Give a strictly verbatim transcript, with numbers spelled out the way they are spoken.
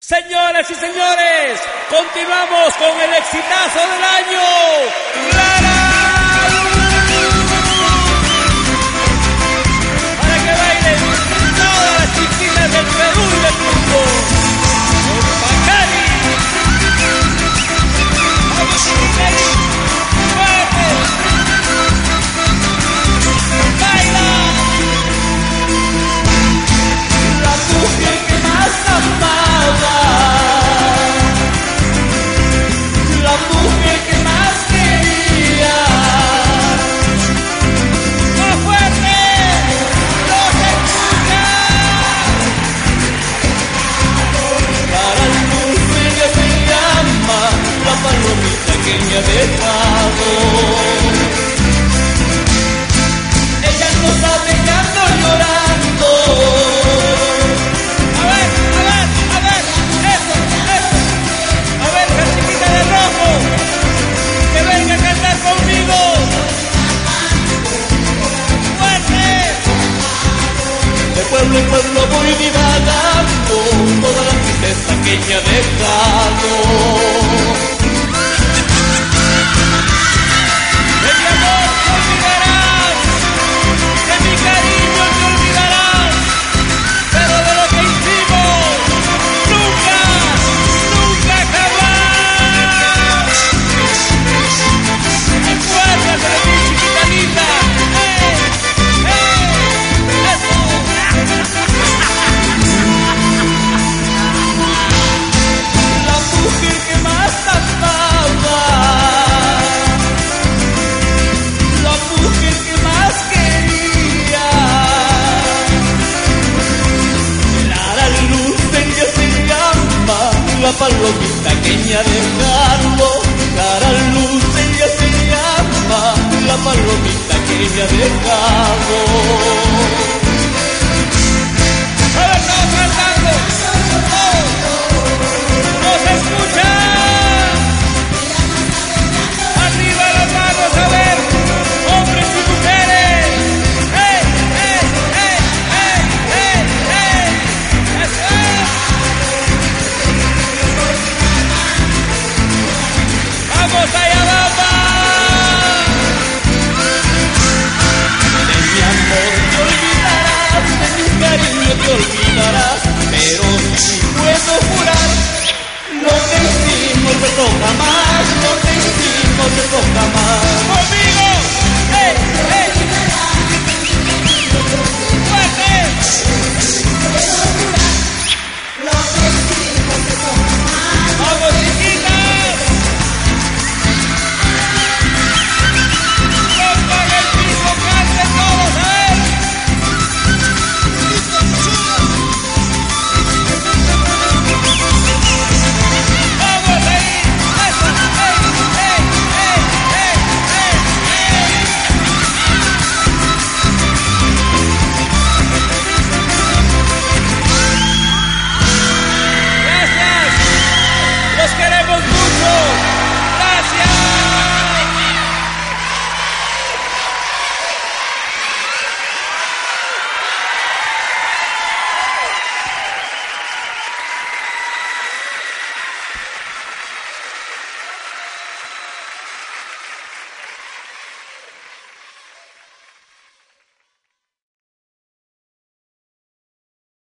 Señoras y señores, continuamos con el exitazo del año, Lara. Para que bailen todas las chiquitas del Perú y del mundo. Con Bacari. Vamos, Bacari. Fuerte. Baila. La mujer que más amaba. La mujer que más quería. ¡Más fuerte! ¡No se escucha! Para el dulce ella se llama la palomita que me ha dejado. Ella no está pegando llorando. A ver, a ver, a ver, eso, eso. A ver, la chiquita de rojo, que venga a cantar conmigo. ¡Fuerte! De pueblo en pueblo voy divagando toda la tristeza que ella ha dejado. De mi amor te olvidarás, de mi cariño te olvidarás, pero de lo que hicimos, nunca, nunca jamás. Acuérdate de mi chiquita linda. ¡Eh! ¡Eh! ¡Eso! La mujer que más amaba, la mujer que más quería. Lara Luz, ella se llama la palomita que ella ha dejado. Lara Luz, ella se llama la palomita que ella ha dejado. A ver, estamos cantando. ¡Oh! ¡No se escucha! ¡Arriba las manos! A ver, hombres y mujeres. ¡Eh, eh, eh, eh, eh, eh! ¡Eso es! ¡Vamos allá, vamos! De mi amor te olvidarás, de mi cariño te olvidarás, pero si puedo jurar, no te hicimos eso jamás, no te hicimos eso jamás.